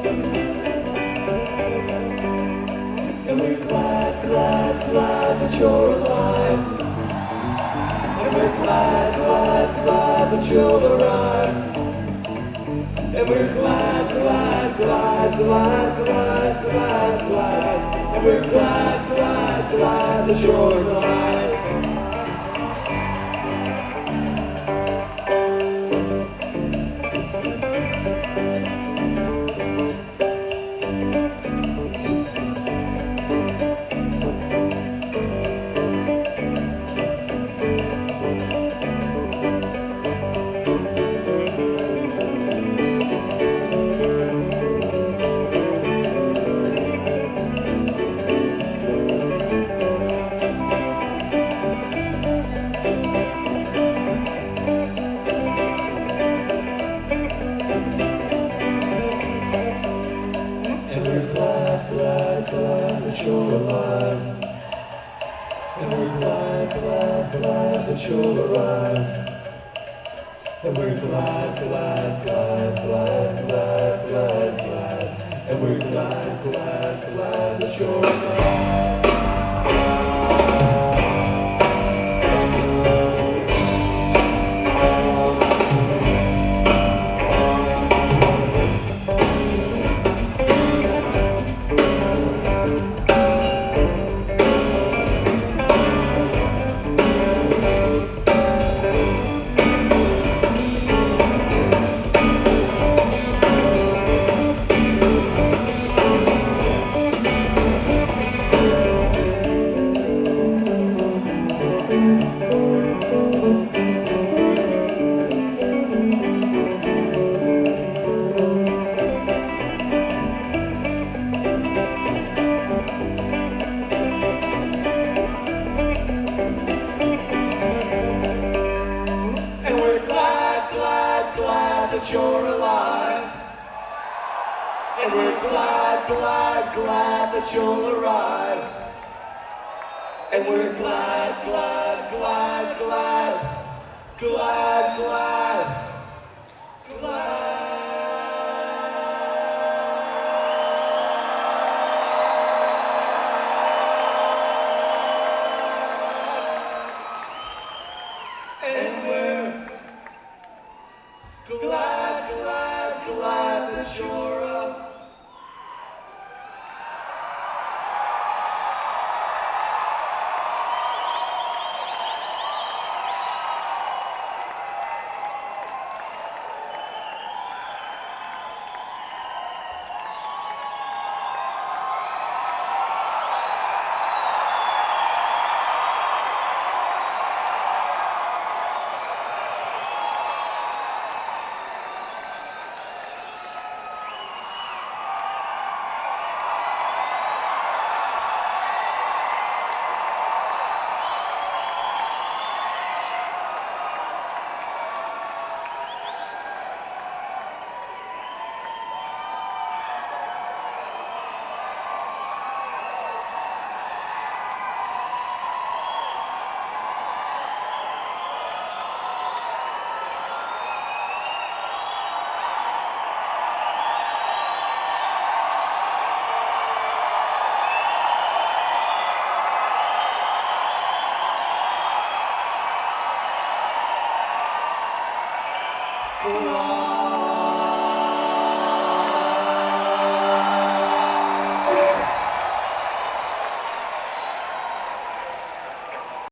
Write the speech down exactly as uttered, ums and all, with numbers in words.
And we're glad, glad, glad that you're alive. And we're glad, glad, glad that you'll arrive. And we're glad, glad, glad, glad, glad, glad, glad. And we're glad, glad, glad that you're alive. You're alive. And we're glad, glad, glad that you'll arrive. And we're glad, glad, glad, glad, glad, glad, glad. And we're glad, glad, glad that you're alive. That you're alive. And we're glad, glad, glad that you'll arrive. And we're glad, glad, glad, glad, glad, glad, glad.